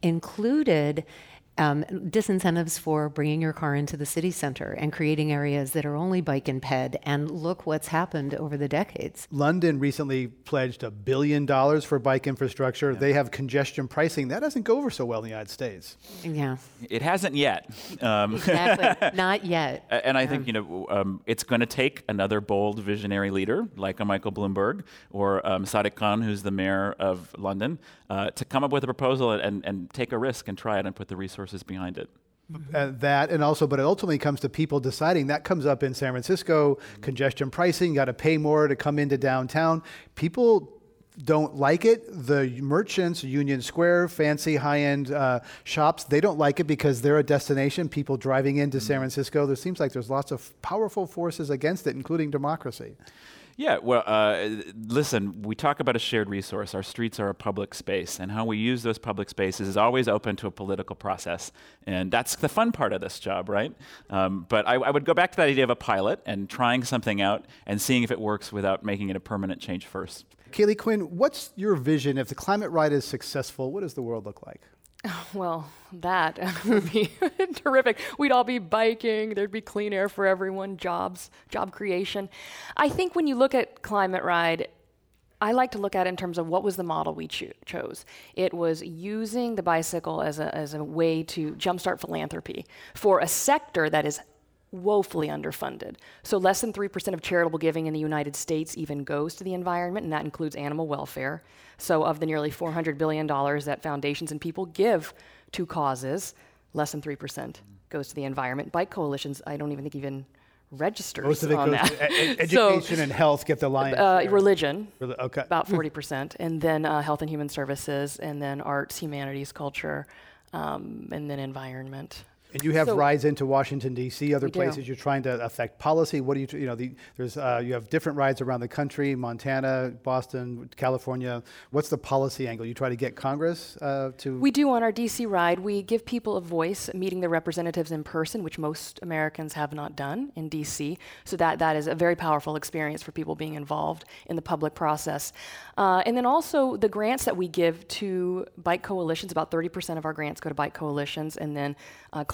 included Um, disincentives for bringing your car into the city center and creating areas that are only bike and ped, and look what's happened over the decades. London recently pledged a billion dollars for bike infrastructure. Yeah. They have congestion pricing. That doesn't go over so well in the United States. Yeah. It hasn't yet. Um, exactly. Not yet. And I yeah. think, you know, um, it's going to take another bold visionary leader like a Michael Bloomberg or um, Sadiq Khan, who's the mayor of London, uh, to come up with a proposal and, and take a risk and try it and put the resources behind it. Uh, that and also, but it ultimately comes to people deciding. That comes up in San Francisco, mm-hmm. congestion pricing, you got to pay more to come into downtown. People don't like it. The merchants, Union Square, fancy high-end uh, shops, they don't like it because they're a destination, people driving into mm-hmm. San Francisco. There seems like there's lots of powerful forces against it, including democracy. Yeah, well, uh, listen, we talk about a shared resource. Our streets are a public space, and how we use those public spaces is always open to a political process. And that's the fun part of this job, right? Um, but I, I would go back to that idea of a pilot and trying something out and seeing if it works without making it a permanent change first. Kaylee Quinn, what's your vision? If the climate ride is successful, what does the world look like? Well, that would be terrific. We'd all be biking. There'd be clean air for everyone, jobs, job creation. I think when you look at Climate Ride, I like to look at it in terms of what was the model we cho- chose. It was using the bicycle as a, as a way to jumpstart philanthropy for a sector that is woefully underfunded. So less than three percent of charitable giving in the United States even goes to the environment, and that includes animal welfare. So of the nearly four hundred billion dollars that foundations and people give to causes, less than three percent goes to the environment. Bike coalitions, I don't even think even registers Most of it on goes that. To ed- education so, and health get the lion's uh, share. Religion, Reli- okay. about forty percent, and then uh, health and human services, and then arts, humanities, culture, um, and then environment. And you have So- rides into Washington, D C, other We do. places you're trying to affect policy. What do you, you know, the, there's, uh, you have different rides around the country, Montana, Boston, California. What's the policy angle? You try to get Congress uh, to... We do on our D C ride. We give people a voice, meeting their representatives in person, which most Americans have not done in D C. So that, that is a very powerful experience for people being involved in the public process. Uh, and then also the grants that we give to bike coalitions, about thirty percent of our grants go to bike coalitions, and then uh, climate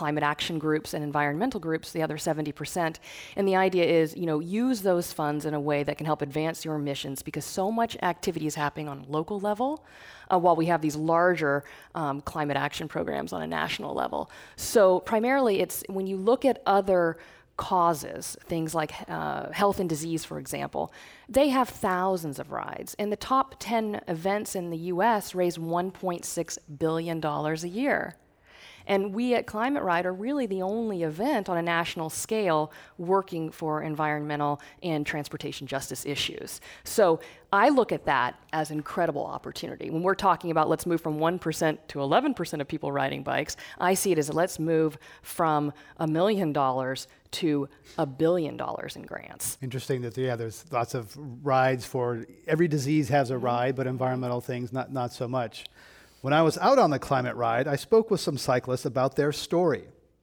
climate action groups and environmental groups, the other seventy percent. And the idea is, you know, use those funds in a way that can help advance your missions, because so much activity is happening on a local level uh, while we have these larger um, climate action programs on a national level. So primarily it's when you look at other causes, things like uh, health and disease, for example, they have thousands of rides. And the top ten events in the U S raise one point six billion dollars a year. And we at Climate Ride are really the only event on a national scale working for environmental and transportation justice issues. So I look at that as an incredible opportunity. When we're talking about let's move from one percent to eleven percent of people riding bikes, I see it as let's move from a million dollars to a billion dollars in grants. Interesting that, yeah, there's lots of rides for, every disease has a ride, but environmental things, not, not so much. When I was out on the Climate Ride, I spoke with some cyclists about their story.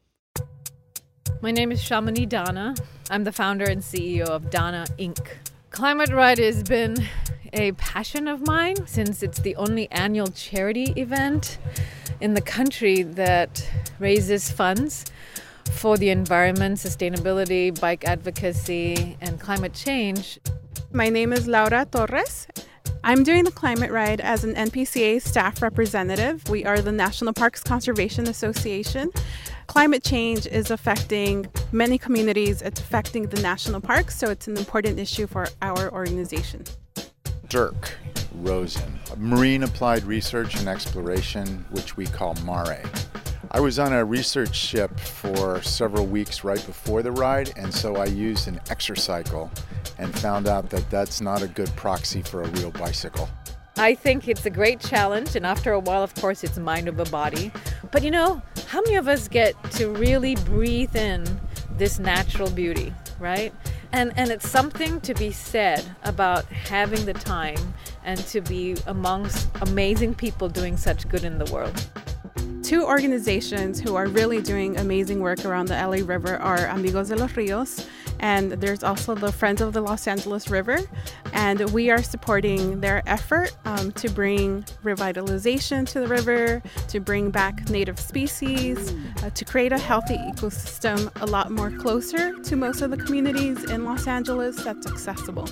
My name is Shamini Dana. I'm the founder and C E O of Dana Incorporated. Climate Ride has been a passion of mine since it's the only annual charity event in the country that raises funds for the environment, sustainability, bike advocacy, and climate change. My name is Laura Torres. I'm doing the Climate Ride as an N P C A staff representative. We are the National Parks Conservation Association. Climate change is affecting many communities. It's affecting the national parks, so it's an important issue for our organization. Dirk Rosen, Marine Applied Research and Exploration, which we call MARE. I was on a research ship for several weeks right before the ride, and so I used an exercycle and found out that that's not a good proxy for a real bicycle. I think it's a great challenge, and after a while, of course, it's mind over body. But you know, how many of us get to really breathe in this natural beauty, right? And and it's something to be said about having the time and to be amongst amazing people doing such good in the world. Two organizations who are really doing amazing work around the L A River are Amigos de los Rios, and there's also the Friends of the Los Angeles River, and we are supporting their effort um, to bring revitalization to the river, to bring back native species, uh, to create a healthy ecosystem a lot more closer to most of the communities in Los Angeles that's accessible.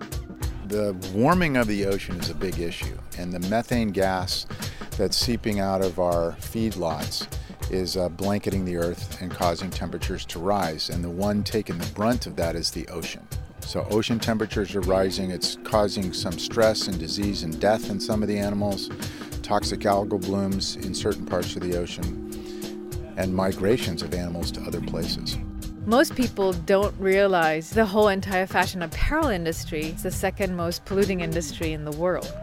The warming of the ocean is a big issue, and the methane gas that's seeping out of our feedlots is uh, blanketing the earth and causing temperatures to rise, and the one taking the brunt of that is the ocean. So ocean temperatures are rising. It's causing some stress and disease and death in some of the animals, toxic algal blooms in certain parts of the ocean, and migrations of animals to other places. Most people don't realize the whole entire fashion apparel industry is the second most polluting industry in the world.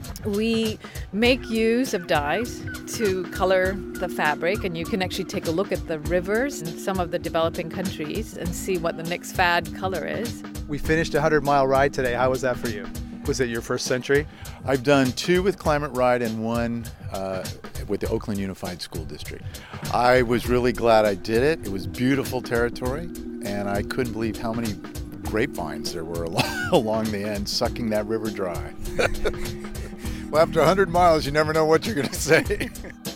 We make use of dyes to color the fabric, and you can actually take a look at the rivers in some of the developing countries and see what the next fad color is. We finished a hundred mile ride today. How was that for you? Was it your first century? I've done two with Climate Ride and one uh, with the Oakland Unified School District. I was really glad I did it. It was beautiful territory, and I couldn't believe how many grapevines there were along, along the end, sucking that river dry. Well, after a hundred miles, you never know what you're going to say.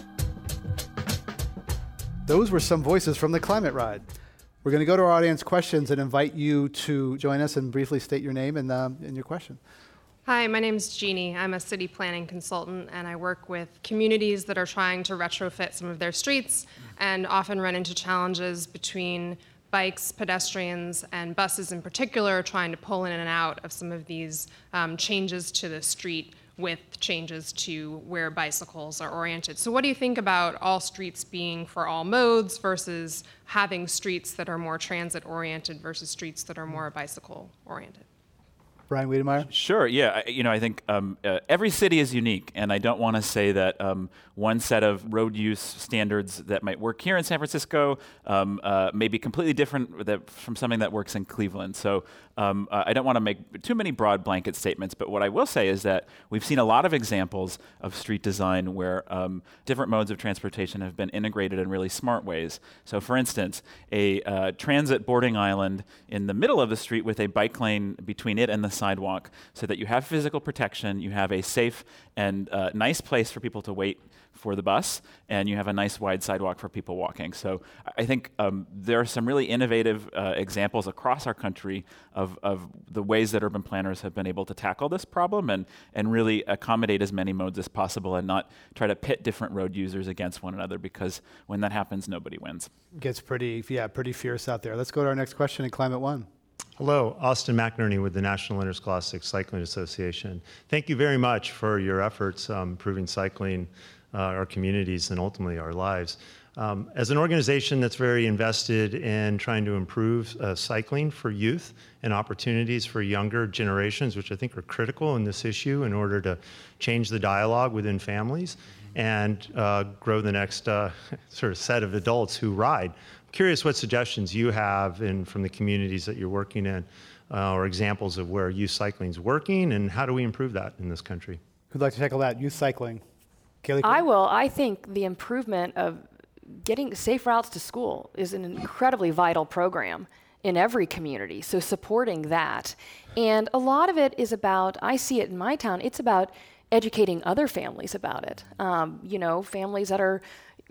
Those were some voices from the Climate Ride. We're going to go to our audience questions and invite you to join us and briefly state your name and, um, and your question. Hi, my name is Jeannie. I'm a city planning consultant, and I work with communities that are trying to retrofit some of their streets and often run into challenges between bikes, pedestrians, and buses in particular, trying to pull in and out of some of these um, changes to the street with changes to where bicycles are oriented. So what do you think about all streets being for all modes versus having streets that are more transit-oriented versus streets that are more bicycle-oriented? Brian Wiedemeyer? Sure, yeah. I, you know, I think um, uh, every city is unique, and I don't want to say that um, one set of road use standards that might work here in San Francisco um, uh, may be completely different that, from something that works in Cleveland. So um, uh, I don't want to make too many broad blanket statements, but what I will say is that we've seen a lot of examples of street design where um, different modes of transportation have been integrated in really smart ways. So for instance, a uh, transit boarding island in the middle of the street with a bike lane between it and the sidewalk so that you have physical protection, you have a safe and uh, nice place for people to wait for the bus, and you have a nice wide sidewalk for people walking. So I think um, there are some really innovative uh, examples across our country of, of the ways that urban planners have been able to tackle this problem and, and really accommodate as many modes as possible and not try to pit different road users against one another, because when that happens, nobody wins. Gets pretty, yeah, pretty fierce out there. Let's go to our next question in Climate One. Hello, Austin McNerney with the National Interscholastic Cycling Association. Thank you very much for your efforts um, improving cycling, uh, our communities, and ultimately our lives. Um, as an organization that's very invested in trying to improve uh, cycling for youth and opportunities for younger generations, which I think are critical in this issue in order to change the dialogue within families and uh, grow the next uh, sort of set of adults who ride. I'm curious what suggestions you have in, from the communities that you're working in, uh, or examples of where youth cycling is working, and how do we improve that in this country? Who'd like to tackle that? Youth cycling. Kaylee? I will. I think the improvement of getting safe routes to school is an incredibly vital program in every community, so supporting that. And a lot of it is about, I see it in my town, it's about educating other families about it. Um, you know, families that are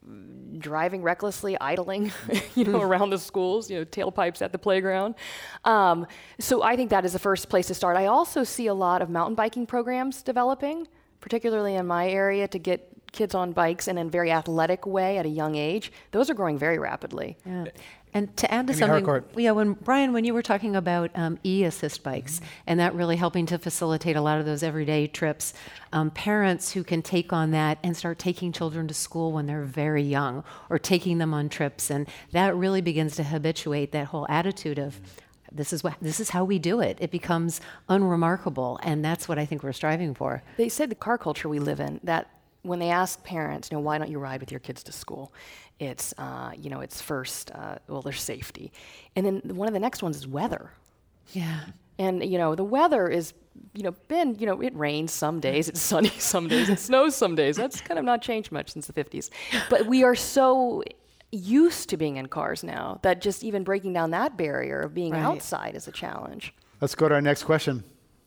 driving recklessly, idling, you know, around the schools, you know, tailpipes at the playground. Um, so I think that is the first place to start. I also see a lot of mountain biking programs developing, particularly in my area, to get kids on bikes in a very athletic way at a young age. Those are growing very rapidly. Yeah. And to add to Amy something, Harcourt. yeah, when Brian, when you were talking about um, e-assist bikes, mm-hmm. and that really helping to facilitate a lot of those everyday trips, um, parents who can take on that and start taking children to school when they're very young, or taking them on trips, and that really begins to habituate that whole attitude of, this is what this is how we do it. It becomes unremarkable, and that's what I think we're striving for. They said the car culture we live in, that when they ask parents, you know, why don't you ride with your kids to school? It's, uh, you know, it's first, uh, well, there's safety. And then one of the next ones is weather. Yeah. And, you know, the weather is, you know, been, you know, it rains some days, it's sunny some days, it snows some days. That's kind of not changed much since the fifties. But we are so used to being in cars now that just even breaking down that barrier of being Right. outside is a challenge. Let's go to our next question.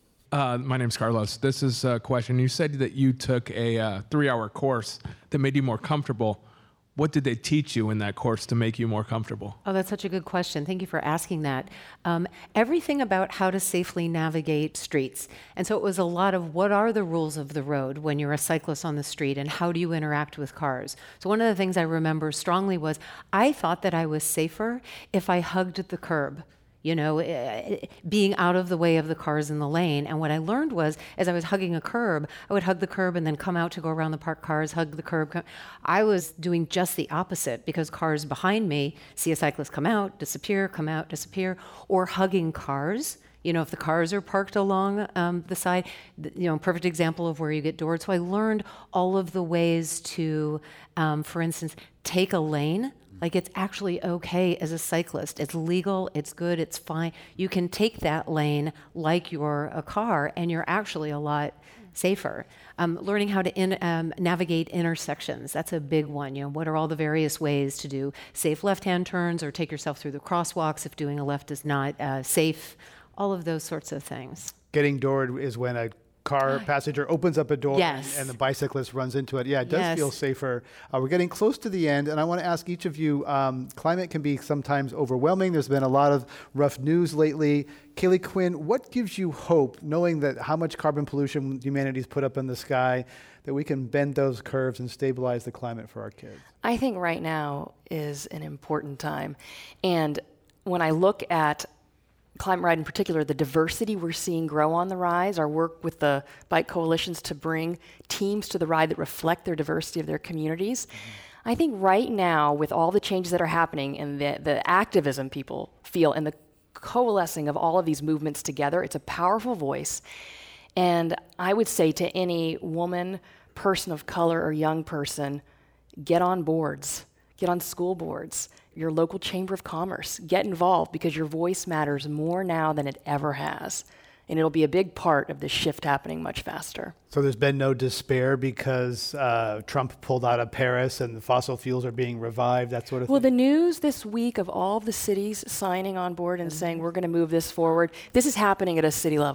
Uh, my name's Carlos. This is a question. You said that you took a uh, three-hour course that made you more comfortable. What did they teach you in that course to make you more comfortable? Oh, that's such a good question. Thank you for asking that. Um, everything about how to safely navigate streets. And so it was a lot of what are the rules of the road when you're a cyclist on the street, and how do you interact with cars? So one of the things I remember strongly was I thought that I was safer if I hugged the curb. You know, eh, being out of the way of the cars in the lane. And what I learned was, as I was hugging a curb, I would hug the curb and then come out to go around the parked cars, hug the curb. Come. I was doing just the opposite, because cars behind me see a cyclist come out, disappear, come out, disappear, or hugging cars. You know, if the cars are parked along um, the side, th- you know, perfect example of where you get doored. So I learned all of the ways to, um, for instance, take a lane. Like, it's actually okay as a cyclist. It's legal, it's good, it's fine. You can take that lane like you're a car, and you're actually a lot safer. Um, learning how to in, um, navigate intersections, that's a big one. You know, what are all the various ways to do safe left-hand turns, or take yourself through the crosswalks if doing a left is not uh, safe, all of those sorts of things. Getting doored is when a car passenger opens up a door Yes. and, and the bicyclist runs into it. Yeah, it does Yes. feel safer. Uh, we're getting close to the end, and I want to ask each of you, um, climate can be sometimes overwhelming. There's been a lot of rough news lately. Kaylee Quinn, what gives you hope, knowing that how much carbon pollution humanity's put up in the sky, that we can bend those curves and stabilize the climate for our kids? I think right now is an important time. And when I look at Climate Ride in particular, the diversity we're seeing grow on the rise, our work with the bike coalitions to bring teams to the ride that reflect their diversity of their communities. Mm-hmm. I think right now, with all the changes that are happening and the, the activism people feel and the coalescing of all of these movements together, it's a powerful voice. And I would say to any woman, person of color, or young person, get on boards, get on school boards, your local chamber of commerce, get involved, because your voice matters more now than it ever has. And it'll be a big part of this shift happening much faster. So there's been no despair because uh, Trump pulled out of Paris and the fossil fuels are being revived, that sort of Well, thing? the news this week of all of the cities signing on board and saying we're going to move this forward, this is happening at a city level.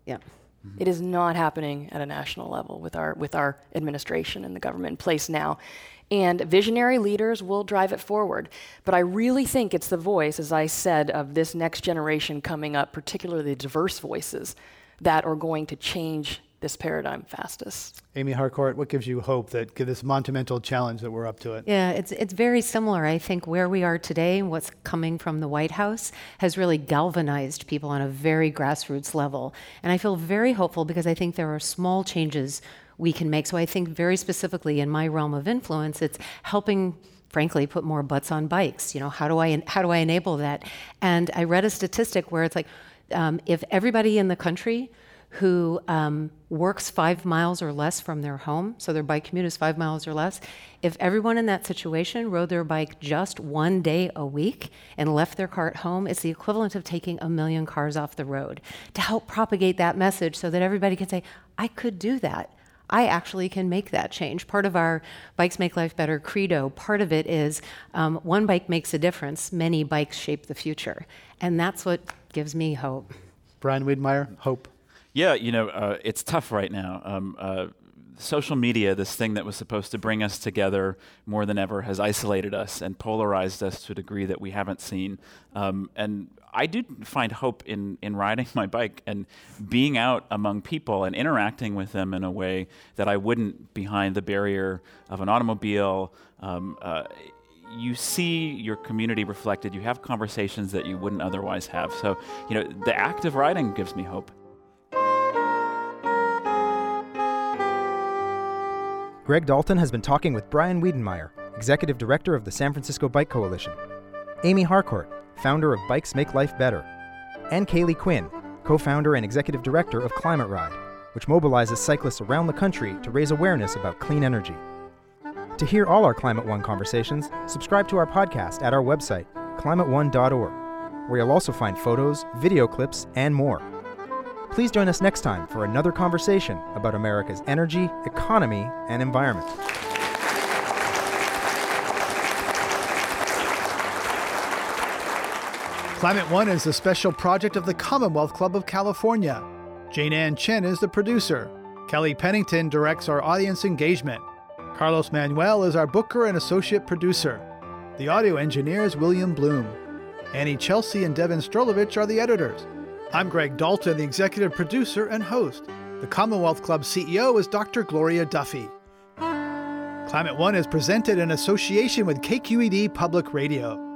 Yeah. It is not happening at a national level with our with our administration and the government in place now. And visionary leaders will drive it forward. But I really think it's the voice, as I said, of this next generation coming up, particularly diverse voices, that are going to change this paradigm fastest. Amy Harcourt, what gives you hope that this monumental challenge that we're up to it? Yeah, it's it's very similar. I think where we are today and what's coming from the White House has really galvanized people on a very grassroots level. And I feel very hopeful because I think there are small changes we can make. So I think very specifically in my realm of influence, it's helping, frankly, put more butts on bikes. You know, how do I how do I enable that? And I read a statistic where it's like, um, if everybody in the country who um, works five miles or less from their home, so their bike commute is five miles or less, if everyone in that situation rode their bike just one day a week and left their car at home, it's the equivalent of taking a million cars off the road. To help propagate that message so that everybody can say, I could do that. I actually can make that change. Part of our Bikes Make Life Better credo, part of it is um, one bike makes a difference, many bikes shape the future. And that's what gives me hope. Brian Wiedenmeier, hope. Yeah, you know, uh, it's tough right now. Um, uh, social media, this thing that was supposed to bring us together more than ever, has isolated us and polarized us to a degree that we haven't seen. Um, and I do find hope in, in riding my bike and being out among people and interacting with them in a way that I wouldn't behind the barrier of an automobile. Um, uh, you see your community reflected. You have conversations that you wouldn't otherwise have. So, you know, the act of riding gives me hope. Greg Dalton has been talking with Brian Wiedenmeier, Executive Director of the San Francisco Bike Coalition, Amy Harcourt, founder of Bikes Make Life Better, and Kaylee Quinn, co-founder and Executive Director of Climate Ride, which mobilizes cyclists around the country to raise awareness about clean energy. To hear all our Climate One conversations, subscribe to our podcast at our website, climate one dot org, where you'll also find photos, video clips, and more. Please join us next time for another conversation about America's energy, economy, and environment. Climate One is a special project of the Commonwealth Club of California. Jane Ann Chen is the producer. Kelly Pennington directs our audience engagement. Carlos Manuel is our booker and associate producer. The audio engineer is William Bloom. Annie Chelsea and Devin Strolovich are the editors. I'm Greg Dalton, the executive producer and host. The Commonwealth Club C E O is Doctor Gloria Duffy. Climate One is presented in association with K Q E D Public Radio.